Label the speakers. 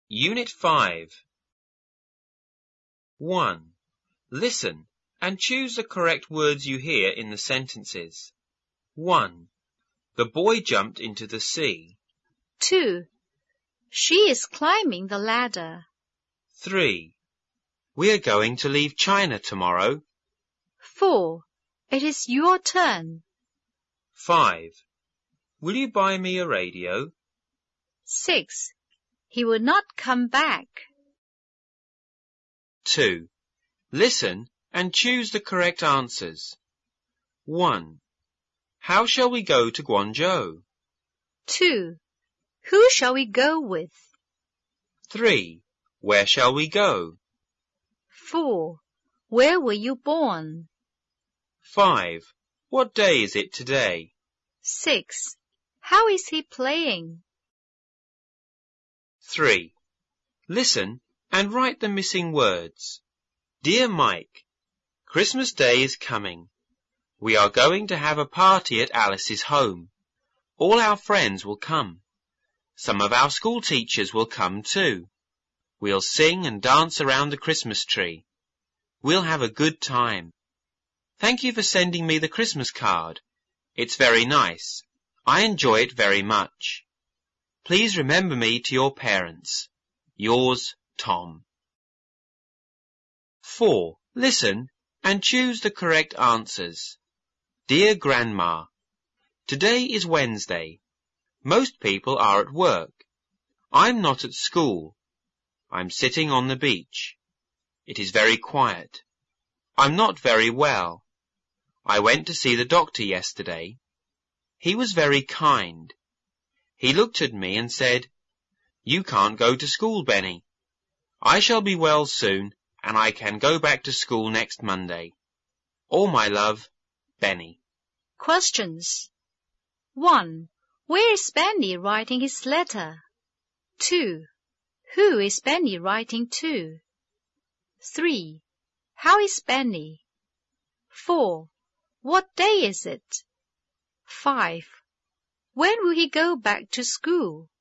Speaker 1: Unit 5. 1. Listen and choose the correct words you hear in the sentences. 1. The boy jumped into the sea.
Speaker 2: 2. She is climbing the ladder.
Speaker 1: 3. We are going to leave China tomorrow.
Speaker 2: 4. It is your turn.
Speaker 1: 5. Will you buy me a radio?
Speaker 2: 6. He will not come back.
Speaker 1: 2. Listen and choose the correct answers. 1. How shall we go to Guangzhou?
Speaker 2: 2. Who shall we go with?
Speaker 1: 3. Where shall we go?
Speaker 2: 4. Where were you born?
Speaker 1: 5. What day is it today?
Speaker 2: 6. How is he playing?
Speaker 1: 3. Listen and write the missing words. Dear Mike, Christmas Day is coming. We are going to have a party at Alice's home. All our friends will come. Some of our school teachers will come too. We'll sing and dance around the Christmas tree. We'll have a good time. Thank you for sending me the Christmas card. It's very nice. I enjoy it very much. Please remember me to your parents. Yours, Tom. 4. Listen and choose the correct answers. Dear Grandma, today is Wednesday. Most people are at work. I'm not at school. I'm sitting on the beach. It is very quiet. I'm not very well. I went to see the doctor yesterday. He was very kind. He looked at me and said, "You can't go to school, Benny. I shall be well soon, and I can go back to school next Monday. All my love, Benny."
Speaker 2: Questions. 1. Where is Benny writing his letter? 2. Who is Benny writing to? 3. How is Benny? 4. What day is it? 5. When will he go back to school?